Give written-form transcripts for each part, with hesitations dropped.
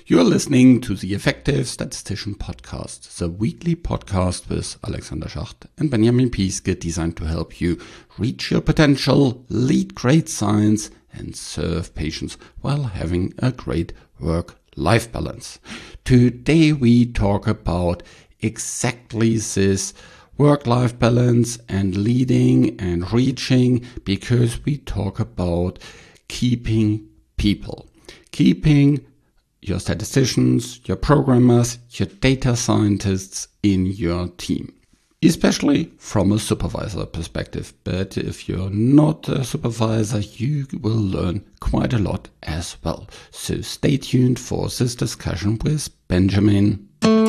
You're listening to the Effective Statistician Podcast, the weekly podcast with Alexander Schacht and Benjamin Piske, designed to help you reach your potential, lead great science, and serve patients while having a great work-life balance. Today we talk about exactly this work-life balance and leading and reaching, because we talk about keeping people, keeping your statisticians, your programmers, your data scientists in your team, especially from a supervisor perspective. But if you're not a supervisor, you will learn quite a lot as well. So stay tuned for this discussion with Benjamin.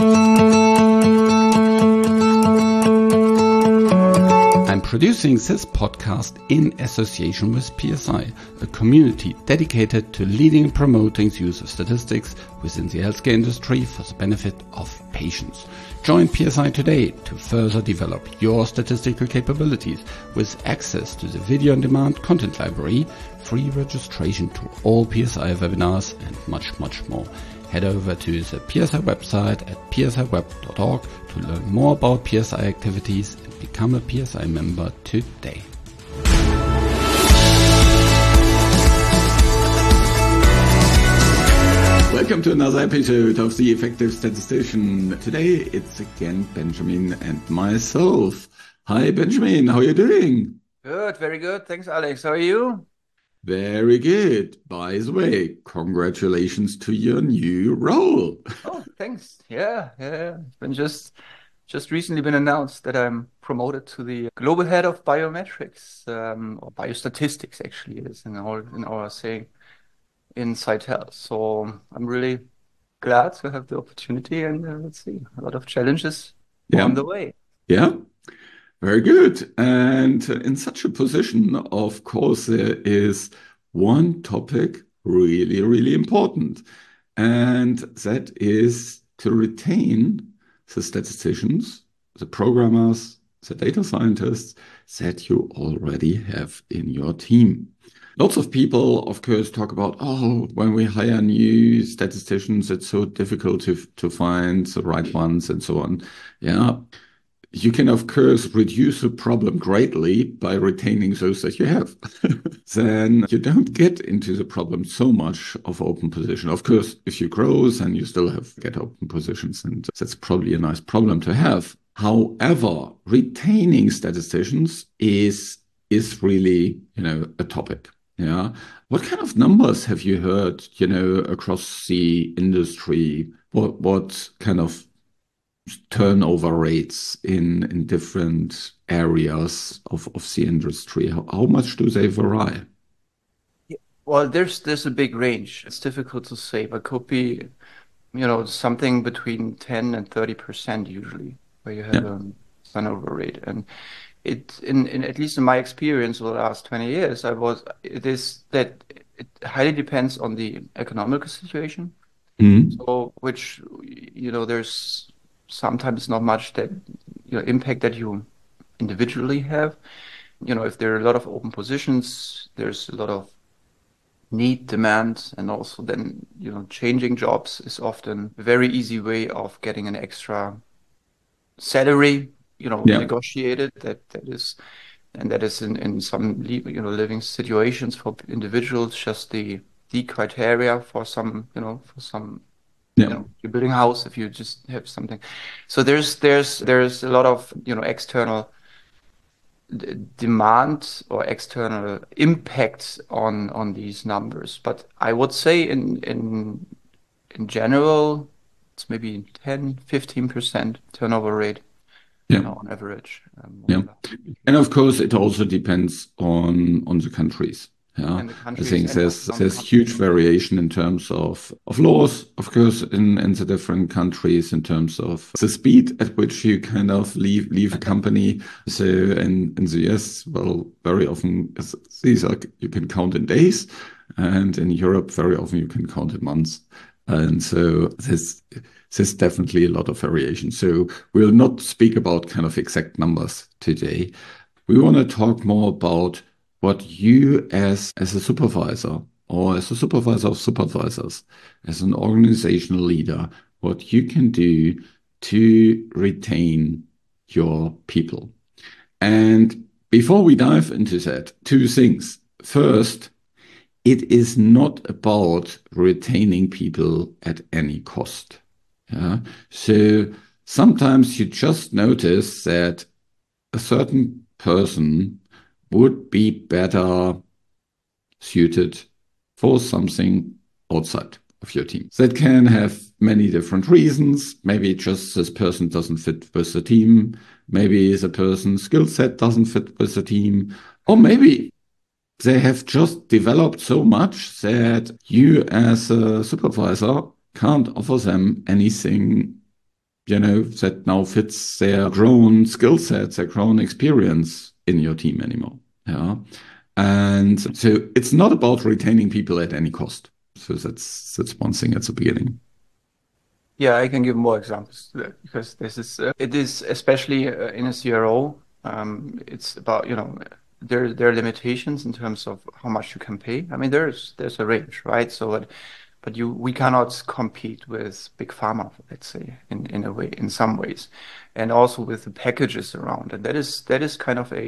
I'm producing this podcast in association with PSI, a community dedicated to leading and promoting the use of statistics within the healthcare industry for the benefit of patients. Join PSI today to further develop your statistical capabilities with access to the video-on-demand content library, free registration to all PSI webinars, and much, much more. Head over to the PSI website at psiweb.org to learn more about PSI activities and become a PSI member today. Welcome to another episode of The Effective Statistician. Today it's again Benjamin and myself. Hi Benjamin, how are you doing? Good, very good. Thanks, Alex. How are you? Very good. By the way, congratulations to your new role. Oh, thanks. Yeah. It's been just recently been announced that I'm promoted to the global head of biometrics, or biostatistics actually is in our saying inside health. So I'm really glad to have the opportunity, and let's see, a lot of challenges on the way. Yeah. Very good. And in such a position, of course, there is one topic really, really important. And that is to retain the statisticians, the programmers, the data scientists that you already have in your team. Lots of people, of course, talk about, when we hire new statisticians, it's so difficult to find the right ones and so on. Yeah. You can, of course, reduce the problem greatly by retaining those that you have. Then you don't get into the problem so much of open position. Of course, if you grow, then you still get open positions, and that's probably a nice problem to have. However, retaining statisticians is really, a topic. Yeah. What kind of numbers have you heard, across the industry? What kind of turnover rates in different areas of the industry? How much do they vary? Well, there's a big range. It's difficult to say, but could be, something between 10 and 30% usually, where you have a turnover rate. And it, in at least in my experience over the last 20 years, it highly depends on the economical situation. Mm-hmm. So, which, there's sometimes not much that impact that you individually have. If there are a lot of open positions, there's a lot of demand, and also then changing jobs is often a very easy way of getting an extra salary negotiated. That is in some living situations for individuals just the criteria for some you're building a house if you just have something. So there's a lot of external demand or external impact on these numbers. But I would say in general, it's maybe 10-15% turnover rate on average. And of course, it also depends on the countries. Yeah, I think there's huge variation in terms of laws, of course, in the different countries, in terms of the speed at which you kind of leave a company. So in the US, well, very often these are, you can count in days, and in Europe, very often you can count in months. And so there's definitely a lot of variation. So we'll not speak about kind of exact numbers today. We want to talk more about what you as a supervisor or as a supervisor of supervisors, as an organizational leader, what you can do to retain your people. And before we dive into that, two things. First, it is not about retaining people at any cost. Yeah? So sometimes you just notice that a certain person would be better suited for something outside of your team. That can have many different reasons. Maybe just this person doesn't fit with the team. Maybe the person's skill set doesn't fit with the team. Or maybe they have just developed so much that you as a supervisor can't offer them anything, that now fits their grown skill sets, their grown experience in your team anymore. Yeah. And so it's not about retaining people at any cost. So that's one thing at the beginning. Yeah, I can give more examples to that because it is especially in a CRO. It's about, there are limitations in terms of how much you can pay. I mean, there's a range, right? But we cannot compete with big pharma, let's say, in a way, in some ways, and also with the packages around. And that is kind of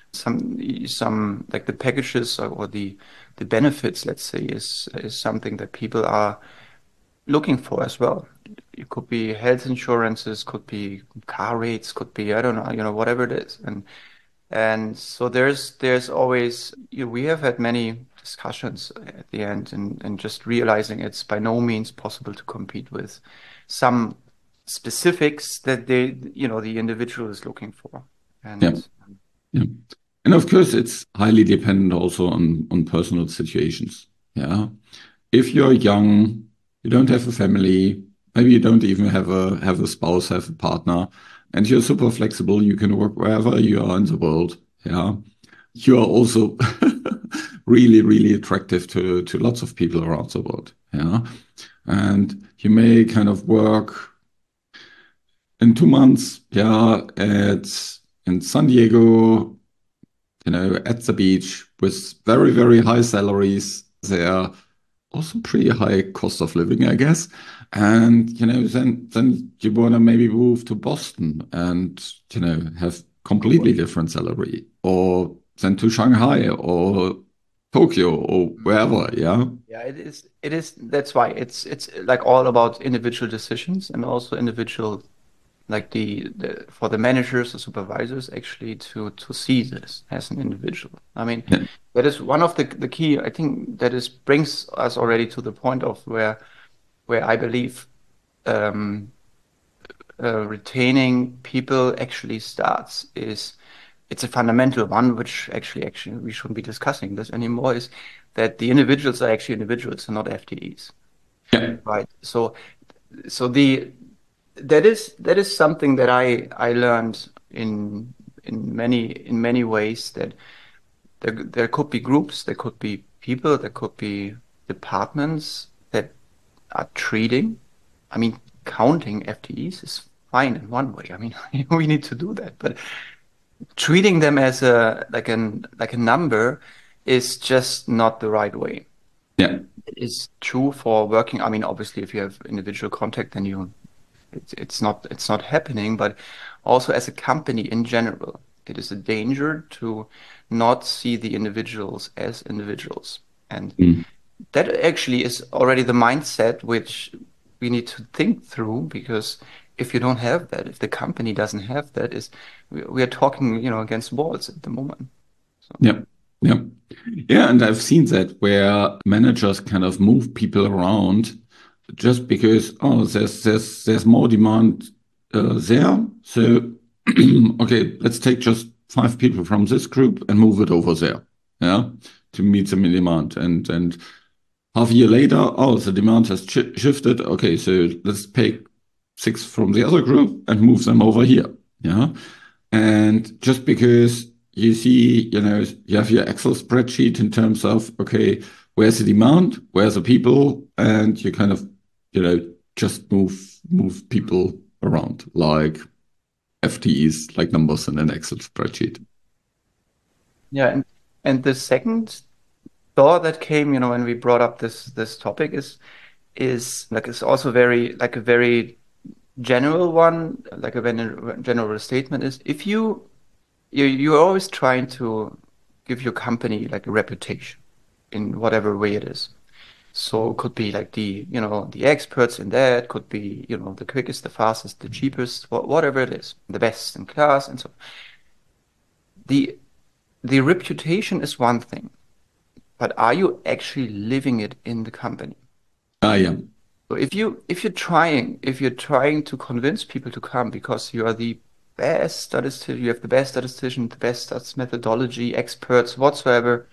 some like the packages or the benefits, let's say, is something that people are looking for as well. It could be health insurances, could be car rates, could be, I don't know, whatever it is. And so there's always, we have had many discussions at the end and just realizing it's by no means possible to compete with some specifics that the individual is looking for. Yeah. And Yeah. And of course, it's highly dependent also on personal situations. Yeah. If you're young, you don't have a family, maybe you don't even have a spouse, have a partner, and you're super flexible, you can work wherever you are in the world. Yeah. You are also really, really attractive to lots of people around the world. Yeah. And you may kind of work in 2 months, yeah, in San Diego, at the beach with very, very high salaries. There also pretty high cost of living, I guess. And then you want to maybe move to Boston and have completely different salary, or then to Shanghai or Tokyo or wherever. Yeah, yeah, it is. That's why it's like all about individual decisions and also individual like the for the managers or supervisors actually to see this as an individual. I mean, yeah, that is one of the key. I think that is brings us already to the point of where I believe um, retaining people actually starts is it's a fundamental one, which actually we shouldn't be discussing this anymore. Is that the individuals are actually individuals and not FTEs, yeah, right? So that is something that I learned in many ways that there could be groups, there could be people, there could be departments that are treating. I mean, counting FTEs is fine in one way. I mean, we need to do that, but treating them as a number is just not the right way. yeah, It is true for working. I mean, obviously, if you have individual contact, then it's not happening. But also as a company in general, it is a danger to not see the individuals as individuals. And mm, that actually is already the mindset which we need to think through because if you don't have that, if the company doesn't have that, we are talking, against walls at the moment. So yeah, yeah, yeah. And I've seen that where managers kind of move people around just because there's more demand there. So okay, let's take just 5 people from this group and move it over there, yeah, to meet the demand. And half a year later, oh, the demand has shifted. Okay, so let's pick 6 from the other group and move them over here, yeah. And just because you see, you have your Excel spreadsheet in terms of, okay, where's the demand, where's the people, and you kind of, just move people around like FTEs, like numbers in an Excel spreadsheet. yeah, and the second thought that came, when we brought up this topic is like it's also very like a very general one, like a general statement is if you're always trying to give your company like a reputation in whatever way it is. So it could be like the experts in that, could be, the quickest, the fastest, the cheapest, whatever it is, the best in class, and so the the reputation is one thing, but are you actually living it in the company? Yeah. So if you're trying to convince people to come because you are the best statistician, you have the best statistician, the best stats methodology, experts whatsoever,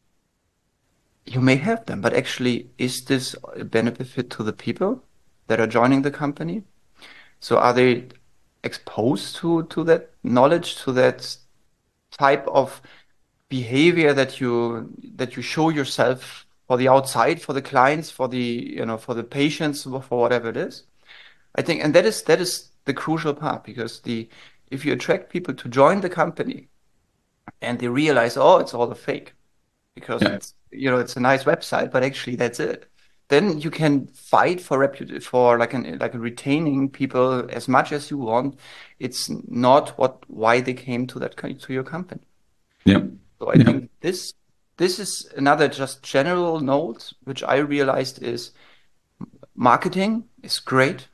you may have them, but actually, is this a benefit to the people that are joining the company? So are they exposed to that knowledge, to that type of behavior that you show yourself for the outside, for the clients, for the patients, for whatever it is? I think, and that is the crucial part because the if you attract people to join the company and they realize, oh, it's all a fake because Yeah. it's a nice website, but actually that's it. Then you can fight for like retaining people as much as you want. It's not why they came to your company. Yeah. So I Yeah. think this is another just general note which I realized is marketing is great,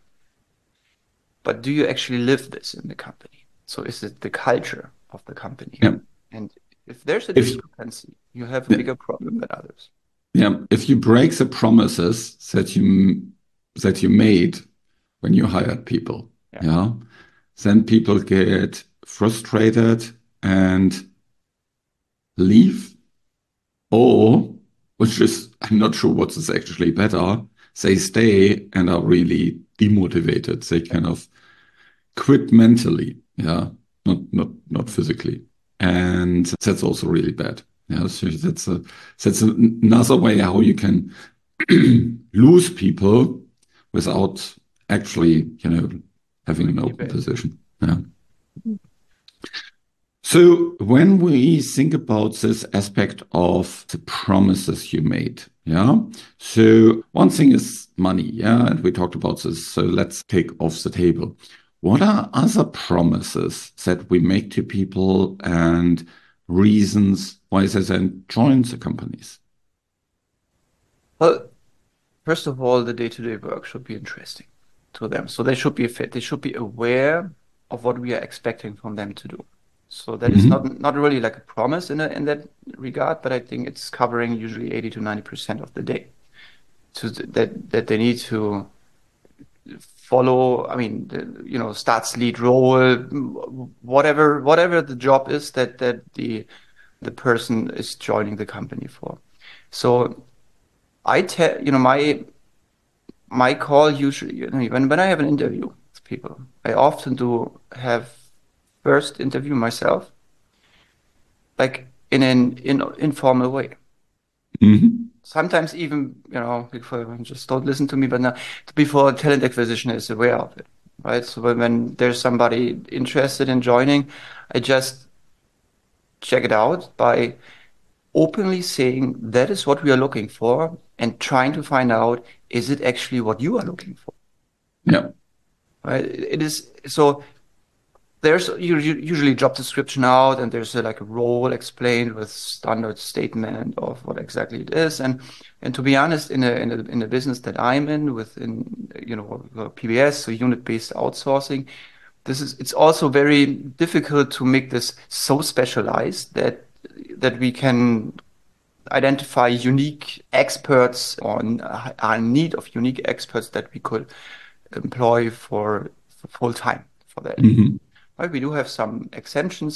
but do you actually live this in the company? So is it the culture of the company? Yeah. And if there's a If discrepancy, you have a yeah, bigger problem than others. yeah, if you break the promises that you made when you hired people, Yeah. yeah, then people get frustrated and leave, or which is I'm not sure what is actually better, they stay and are really demotivated. They kind of quit mentally, yeah, not physically, and that's also really bad. Yeah, so that's another way how you can lose people without actually, having an Really open bad. position. Yeah. So when we think about this aspect of the promises you made, yeah. So one thing is money, yeah, and we talked about this. So let's take off the table. What are other promises that we make to people and reasons why they then join the companies? Well, first of all, the day-to-day work should be interesting to them. So they should be fit. They should be aware of what we are expecting from them to do. So that is not Hmm. not really like a promise in that regard, but I think it's covering usually 80 to 90% of the day. So that they need to follow, I mean, stats lead role, whatever the job is that the person is joining the company for. So I tell, my call usually, when I have an interview with people, I often do have first interview myself, like in an informal way. Hmm. Sometimes even, before just don't listen to me, but now before talent acquisition is aware of it, right? So when there's somebody interested in joining, I just check it out by openly saying that is what we are looking for and trying to find out, is it actually what you are looking for? Yeah. Right? It is so there's usually job description out and there's like a role explained with standard statement of what exactly it is. And to be honest, in a business that I'm in within, PBS, so unit-based outsourcing, it's also very difficult to make this so specialized that we can identify unique experts or our need of unique experts that we could employ for full time for that. Hmm. Right? We do have some exemptions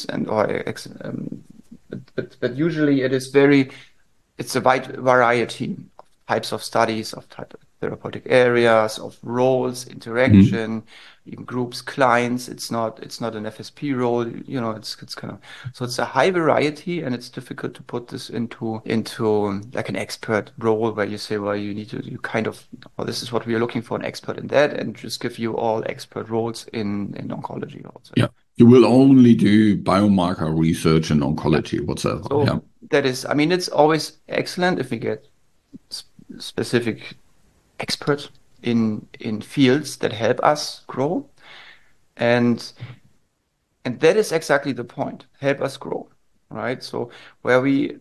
but usually it's a wide variety of types of studies, of type of therapeutic areas, of roles, Hmm. interaction, even groups, clients. It's not an FSP role, it's kind of so it's a high variety and it's difficult to put this into like an expert role where you say, well, you kind of, well, this is what we are looking for, an expert in that, and just give you all expert roles in oncology also. Yeah. You will only do biomarker research in Yeah. oncology whatsoever. So Yeah. that is, I mean, it's always excellent if we get specific experts in fields that help us grow. And and that is exactly the point. Help us grow, right? So where we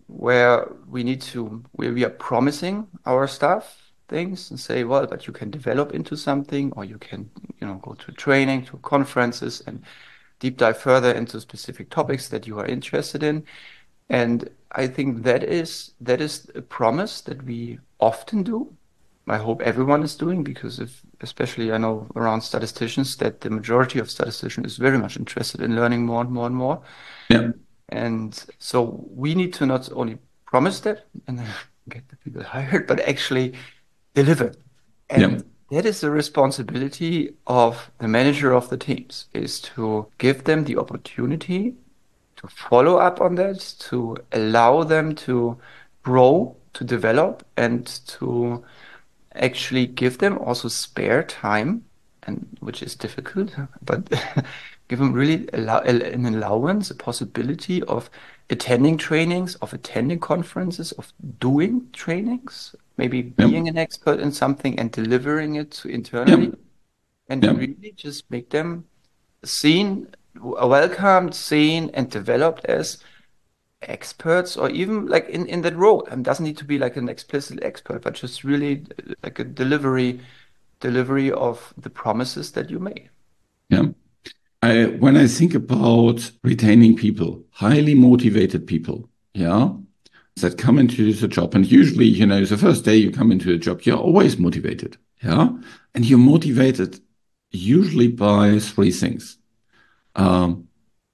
where we are promising our staff things and say, well, but you can develop into something, or you can, go to training, to conferences, and deep dive further into specific topics that you are interested in. And I think that is a promise that we often do. I hope everyone is doing, because if especially I know around statisticians that the majority of statisticians is very much interested in learning more and more and more. Yeah, And so we need to not only promise that and then get the people hired, but actually deliver. yeah, And that is the responsibility of the manager of the teams, is to give them the opportunity to follow up on that, to allow them to grow, to develop, and to actually give them also spare time, and which is difficult, but give them really an allowance, a possibility of attending trainings, of attending conferences, of doing trainings, maybe yeah, being an expert in something and delivering it to yeah, internally, and yeah, really just make them seen, welcomed, seen, and developed as experts, or even like in that role. And doesn't need to be like an explicit expert, but just really like a delivery of the promises that you made. yeah. When I think about retaining people, highly motivated people, yeah, that come into the job, and usually, the first day you come into a job, you're always motivated, yeah, and you're motivated usually by three things: um,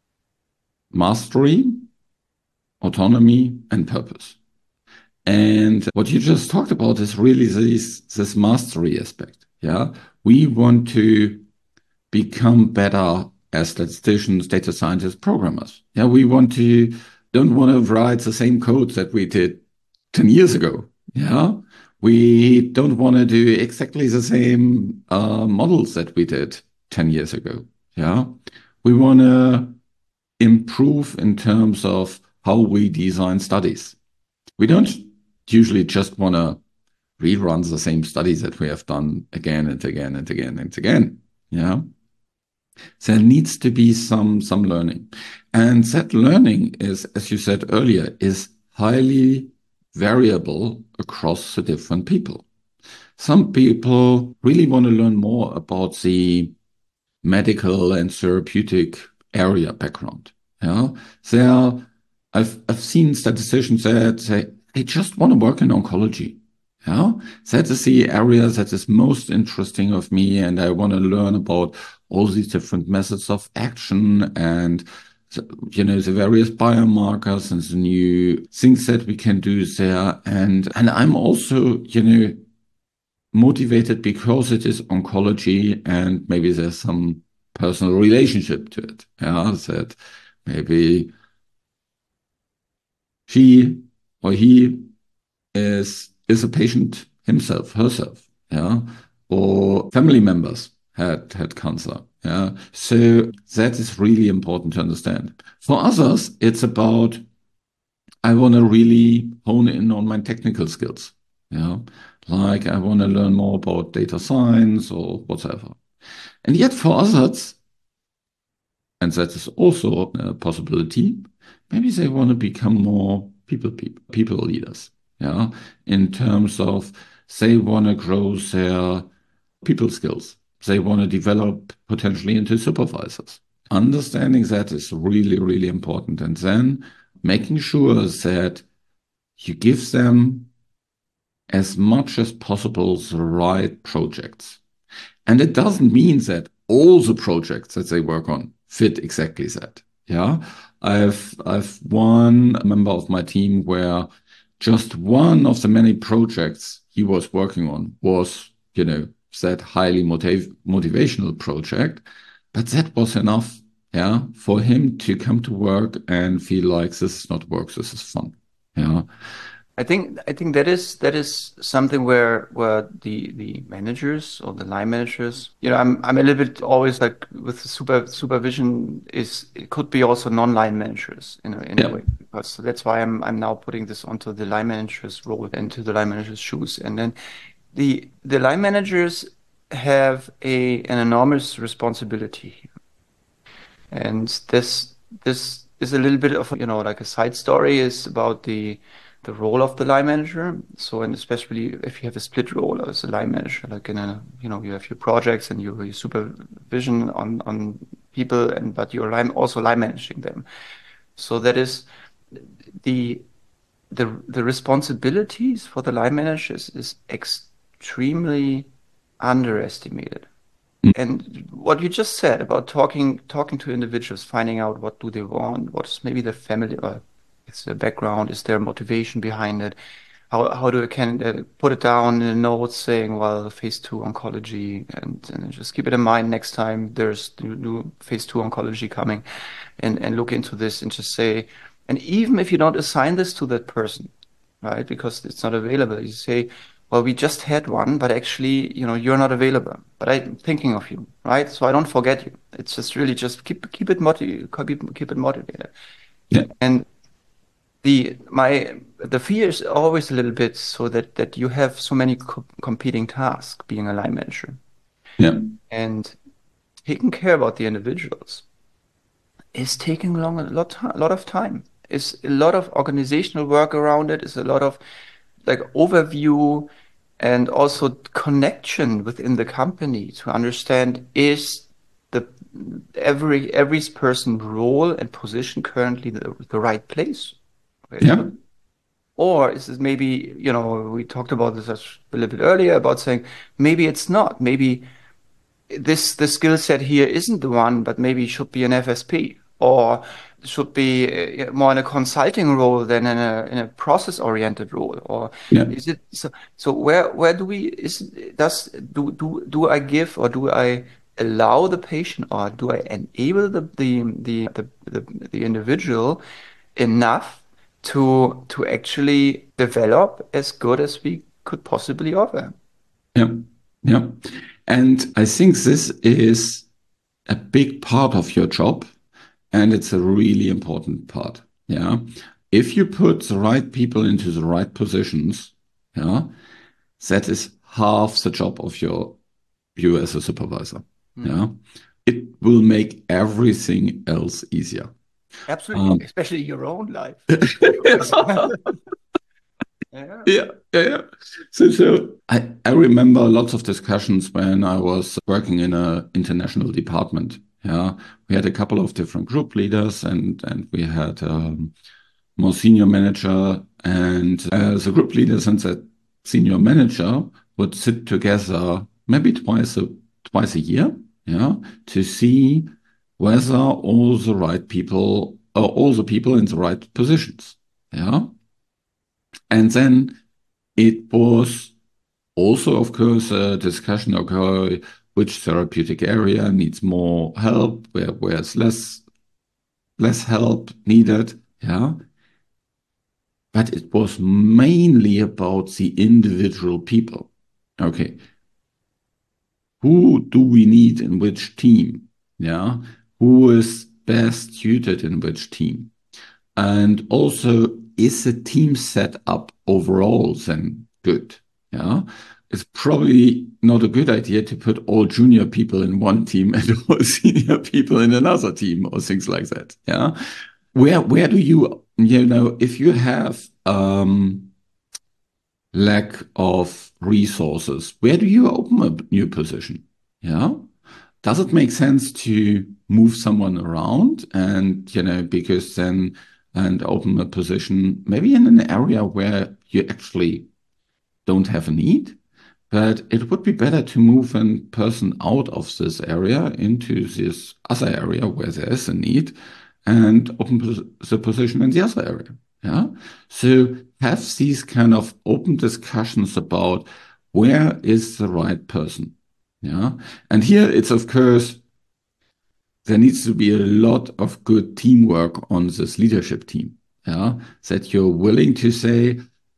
mastery, autonomy, and purpose. And what you just talked about is really this mastery aspect. Yeah. We want to become better as statisticians, data scientists, programmers. Yeah. Don't want to write the same code that we did 10 years ago. Yeah. We don't want to do exactly the same models that we did 10 years ago. Yeah. We want to improve in terms of how we design studies. We don't usually just want to rerun the same studies that we have done again and again and again and again. Yeah. There needs to be some learning. And that learning is, as you said earlier, is highly variable across the different people. Some people really want to learn more about the medical and therapeutic area background. Yeah. There, I've seen statisticians that say they just want to work in oncology. Yeah. That is the area that is most interesting of me, and I want to learn about all these different methods of action and the various biomarkers and the new things that we can do there. And I'm also, motivated because it is oncology, and maybe there's some personal relationship to it. Yeah, that maybe she or he is a patient himself, herself. Yeah, or family members had cancer. Yeah, so that is really important to understand. For others, it's about I want to really hone in on my technical skills. Yeah, like I want to learn more about data science or whatever. And yet for others, and that is also a possibility, maybe they want to become more people leaders. Yeah, in terms of they want to grow their people skills. They want to develop potentially into supervisors. Understanding that is really, really important. And then making sure that you give them as much as possible the right projects. And it doesn't mean that all the projects that they work on fit exactly that. Yeah. I've one member of my team where just one of the many projects he was working on was, that highly motivational project. But that was enough, yeah, for him to come to work and feel like this is not work, this is fun. Yeah. I think that is something where the managers or the line managers, I'm a little bit always like with the supervision is it could be also non-line managers in a Yeah, way, because that's why I'm now putting this onto the line managers role and to the line managers shoes. And then the line managers have a an enormous responsibility. And this is a little bit of, like a side story is about the role of the line manager. So, and especially if you have a split role as a line manager, like in a, you have your projects and your supervision on people, and but you're also line managing them. So that is the the responsibilities for the line managers is extremely underestimated. And what you just said about talking to individuals, finding out what do they want, what's maybe their family or it's their background, is there motivation behind it? How do I can put it down in the notes saying, well, phase two oncology, and just keep it in mind next time there's new phase two oncology coming, and look into this and just say, and even if you don't assign this to that person, right, because it's not available, you say, well, we just had one, but actually, you're not available. But I'm thinking of you, right? So I don't forget you. It's just really just keep it motivated. yeah, And the fear is always a little bit so that you have so many competing tasks being a line manager, yeah, and taking care about the individuals is taking a lot of time. Is a lot of organizational work around it. Is a lot of like overview and also connection within the company to understand, is the every person role and position currently the right place. Okay, yeah, or is this maybe, we talked about this a little bit earlier about saying maybe it's not. Maybe the skill set here isn't the one, but maybe it should be an FSP, or should be more in a consulting role than in a process oriented role, or yeah, is it so? So where do we is does do I give, or do I allow the patient, or do I enable the individual enough to actually develop as good as we could possibly offer? yeah, yeah. And I think this is a big part of your job, and it's a really important part. Yeah. If you put the right people into the right positions, yeah, that is half the job of you as a supervisor. Hmm. Yeah. It will make everything else easier. Absolutely, Um, especially your own life. Yeah. yeah, yeah, yeah. So I remember lots of discussions when I was working in an international department. Yeah, we had a couple of different group leaders, and we had more senior manager, and the group leaders and the senior manager would sit together maybe twice a year, yeah, to see whether all the people in the right positions, yeah. And then it was also, of course, a discussion, okay, which therapeutic area needs more help, where's less help needed, yeah. But it was mainly about the individual people. Okay, who do we need in which team? Yeah, who is best suited in which team? And also, is the team set up overall then good? Yeah, it's probably not a good idea to put all junior people in one team and all senior people in another team or things like that. Yeah, where do if you have lack of resources, where do you open a new position? Yeah. Does it make sense to move someone around and, because then and open a position maybe in an area where you actually don't have a need? But it would be better to move a person out of this area into this other area where there is a need and open the position in the other area. Yeah. So have these kind of open discussions about where is the right person. Yeah. And here it's, of course, there needs to be a lot of good teamwork on this leadership team. Yeah. That you're willing to say,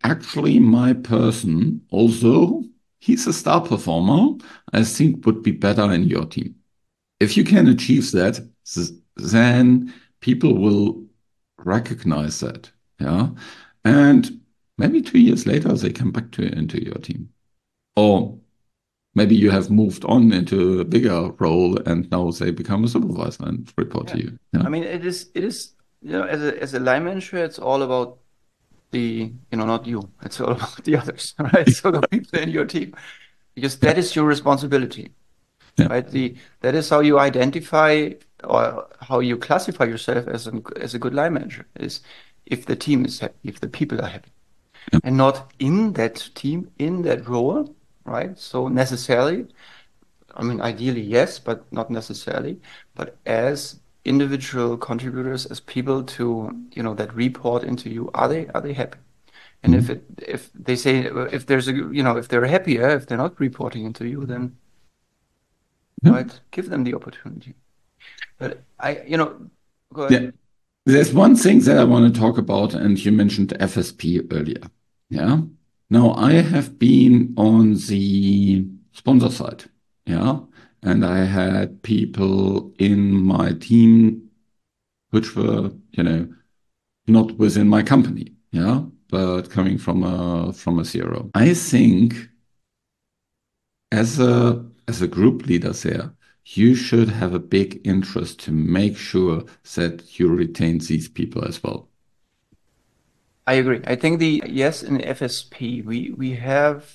actually my person, although he's a star performer, I think would be better in your team. If you can achieve that, then people will recognize that. Yeah. And maybe 2 years later, they come back into your team. Or maybe you have moved on into a bigger role and now they become a supervisor and report Yeah. to you. Yeah. I mean, it is, as a line manager, it's all about not you. It's all about the others, right? So the people in your team, because that is your responsibility, Yeah. right? That is how you identify or how you classify yourself as a good line manager is if the team is happy, if the people are happy, Yeah. and not in that team, in that role, right? So necessarily, I mean, ideally, yes, but not necessarily. But as individual contributors, as people that report into you, are they happy? And Mhm. if they say if there's if they're happier, if they're not reporting into you, then Yeah. right, give them the opportunity. But go ahead. Yeah. There's one thing that I want to talk about, and you mentioned FSP earlier. Yeah. Now, I have been on the sponsor side. Yeah. And I had people in my team which were, not within my company. Yeah. But coming from a CRO. I think as a group leader there, you should have a big interest to make sure that you retain these people as well. I agree. I think the yes in FSP we have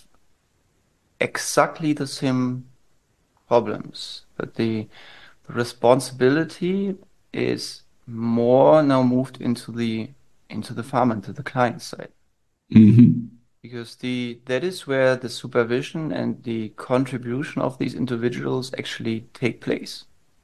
exactly the same problems, but the responsibility is more now moved into the farm, into the client side. Mhm. Because that is where the supervision and the contribution of these individuals actually take place.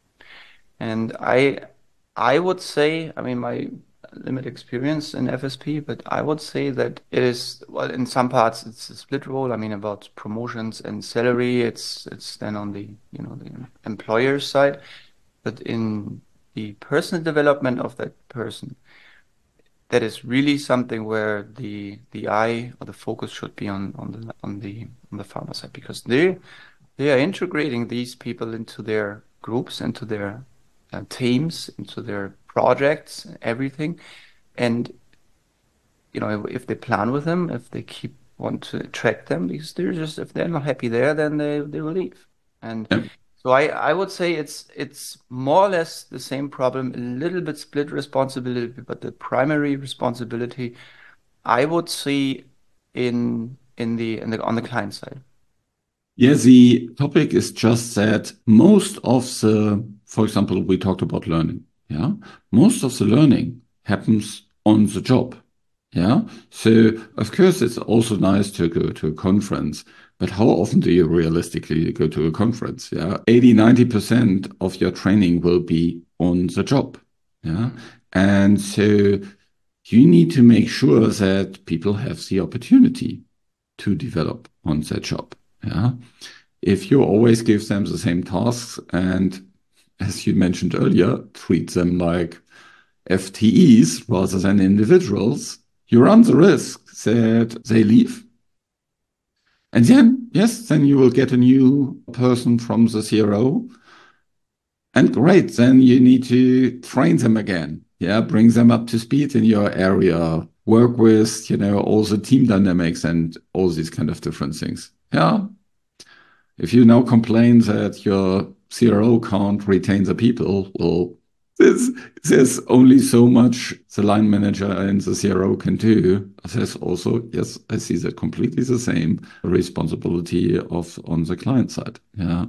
And I would say, I mean, my limited experience in FSP, but I would say that it is, well, in some parts it's a split role. I mean, about promotions and salary, it's then on the employer side, but in the personal development of that person, that is really something where the eye or the focus should be on the farmer side because they are integrating these people into their groups, into their teams, into their projects, everything. And if they plan with them, if they keep want to attract them, because they're just if they're not happy there, then they will leave. And Yeah. so I would say it's more or less the same problem, a little bit split responsibility, but the primary responsibility I would see in the on the client side. Yeah, the topic is just that most of for example, we talked about learning. Yeah. Most of the learning happens on the job. Yeah. So, of course, it's also nice to go to a conference, but how often do you realistically go to a conference? Yeah. 80, 90% of your training will be on the job. Yeah. Mm. And so you need to make sure that people have the opportunity to develop on their job. Yeah. If you always give them the same tasks and, as you mentioned earlier, treat them like FTEs rather than individuals, you run the risk that they leave. And then, yes, then you will get a new person from the CRO. And great, then you need to train them again. Yeah, bring them up to speed in your area, work with, all the team dynamics and all these kind of different things. Yeah, if you now complain that your CRO can't retain the people, well, there's, there's only so much the line manager and the CRO can do. There's also, yes, I see that completely the same responsibility of on the client side. Yeah.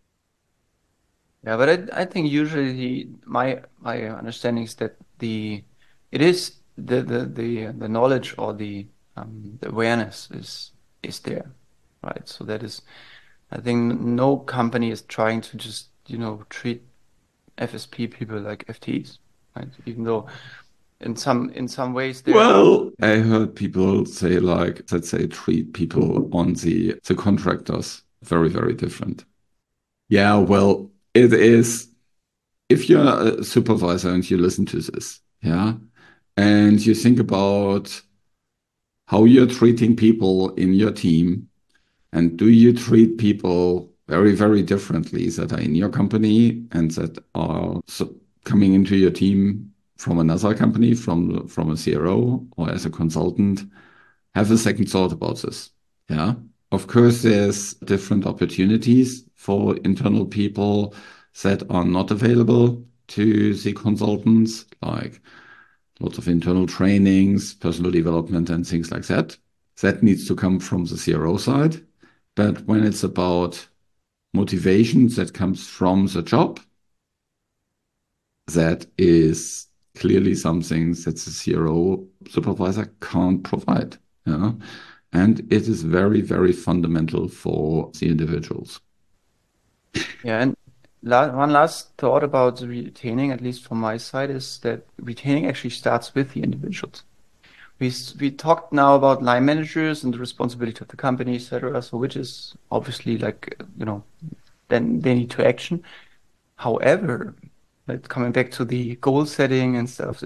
Yeah, but I think usually my understanding is that it is the knowledge or the awareness is there, right? So that is, I think no company is trying to just treat FSP people like FTEs, right? Even though in some ways there are. Well, I heard people say like that they treat people on the contractors very, very different. Yeah, well, it is if you're a supervisor and you listen to this, yeah, and you think about how you're treating people in your team, and do you treat people very, very differently that are in your company and that are coming into your team from another company, from a CRO or as a consultant? Have a second thought about this. Yeah. Of course, there's different opportunities for internal people that are not available to the consultants, like lots of internal trainings, personal development, and things like that. That needs to come from the CRO side. But when it's about motivation that comes from the job, that is clearly something that the CRO supervisor can't provide. Yeah? And it is very, very fundamental for the individuals. Yeah, and one last thought about the retaining, at least from my side, is that retaining actually starts with the individuals. We talked now about line managers and the responsibility of the company, etc. So which is obviously like, then they need to action. However, like coming back to the goal setting and stuff,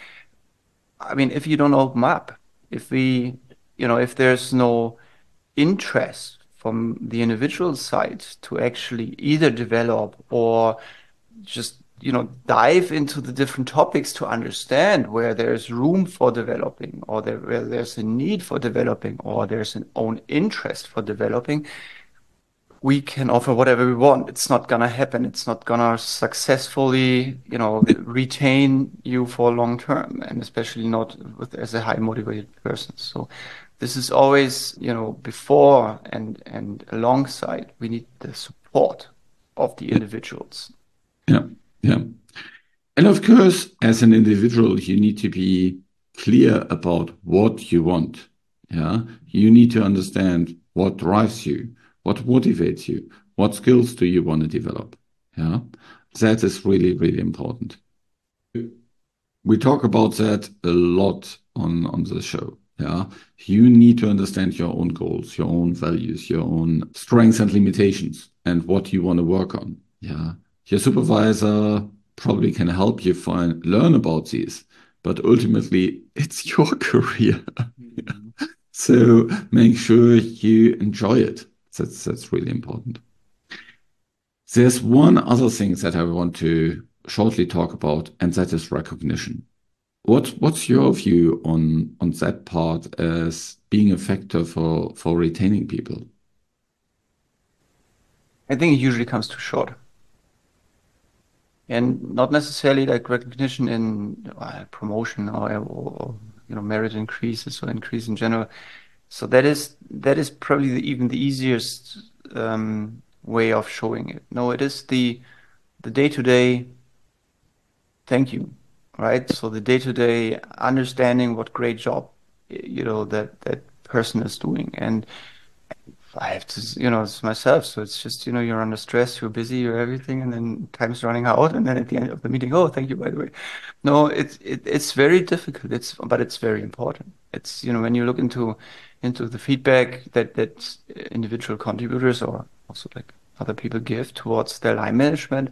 I mean, if you don't open up, if we, if there's no interest from the individual side to actually either develop or just dive into the different topics to understand where there's room for developing or where there's a need for developing or there's an own interest for developing, we can offer whatever we want. It's not gonna happen. It's not gonna successfully, retain you for long term, and especially not as a high motivated person. So this is always, before and alongside, we need the support of the individuals. Yeah, yeah. And of course, as an individual, you need to be clear about what you want. Yeah, you need to understand what drives you, what motivates you, what skills do you want to develop. Yeah, that is really, really important. We talk about that a lot on the show. Yeah, you need to understand your own goals, your own values, your own strengths and limitations, and what you want to work on. Yeah, your supervisor probably can help you learn about these, but ultimately it's your career. Mhm. So make sure you enjoy it. That's really important. There's one other thing that I want to shortly talk about, and that is recognition. What's your view on that part as being a factor for retaining people? I think it usually comes too short. And not necessarily like recognition in promotion or merit increases or increase in general. So that is probably even the easiest way of showing it. No, it is the day-to-day thank you, right? So the day-to-day understanding what great job that person is doing. And I have to, it's myself. So it's just, you're under stress, you're busy, you're everything, and then time's running out. And then at the end of the meeting, oh, thank you, by the way. No, it's very difficult. But it's very important. It's, when you look into the feedback that individual contributors or also like other people give towards their line management,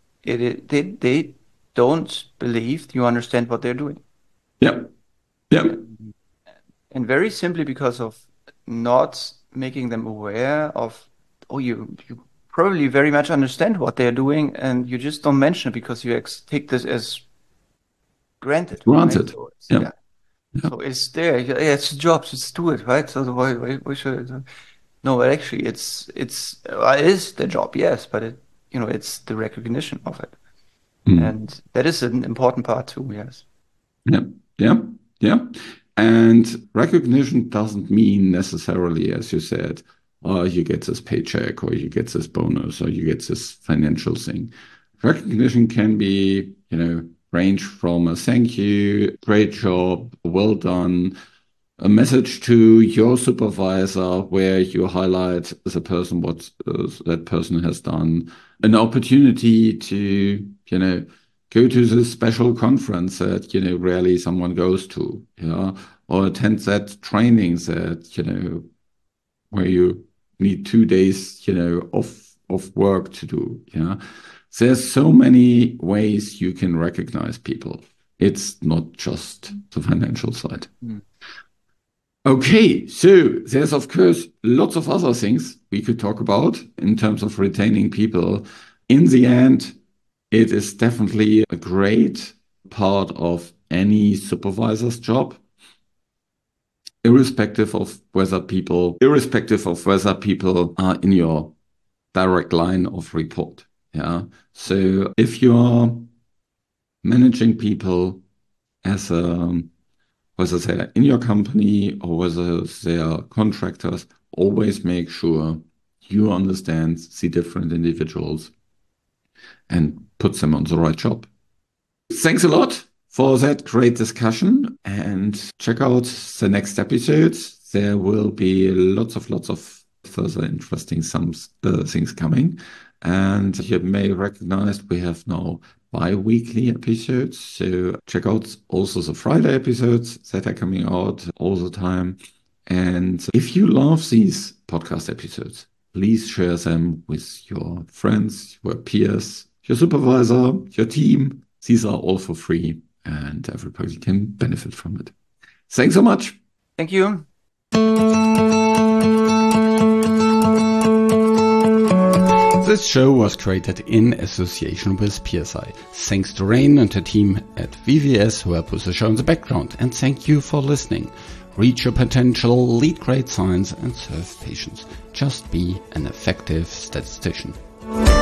they don't believe you understand what they're doing. Yeah, yeah, And very simply because of not making them aware of, oh, you probably very much understand what they're doing, and you just don't mention it because you take this as granted, right? granted. So it's, Yeah, yeah, yeah, so it's there. Yeah, it's a job, just do it, right? So why should I? No, but actually, it is the job, yes, but it's the recognition of it, mm, and that is an important part too. Yes. yeah, yeah, yeah. And recognition doesn't mean necessarily, as you said, you get this paycheck or you get this bonus or you get this financial thing. Recognition can be, range from a thank you, great job, well done, a message to your supervisor where you highlight the person what that person has done, an opportunity to go to this special conference that rarely someone goes to, or attend that training that where you need 2 days of work to do. There's so many ways you can recognize people. It's not just the financial side. Mm. Okay, so there's of course lots of other things we could talk about in terms of retaining people. In the end, it is definitely a great part of any supervisor's job, irrespective of whether people are in your direct line of report. Yeah. So if you are managing people as whether they're in your company or whether they are contractors, always make sure you understand the different individuals and put them on the right job. Thanks a lot for that great discussion, and check out the next episodes. There will be lots of further interesting things coming. And you may recognize we have now bi-weekly episodes. So check out also the Friday episodes that are coming out all the time. And if you love these podcast episodes, please share them with your friends, your peers, your supervisor, your team. These are all for free and everybody can benefit from it. Thanks so much. Thank you. This show was created in association with PSI. Thanks to Rain and her team at VVS who help with the show in the background. And thank you for listening. Reach your potential, lead great science, and serve patients. Just be an effective statistician.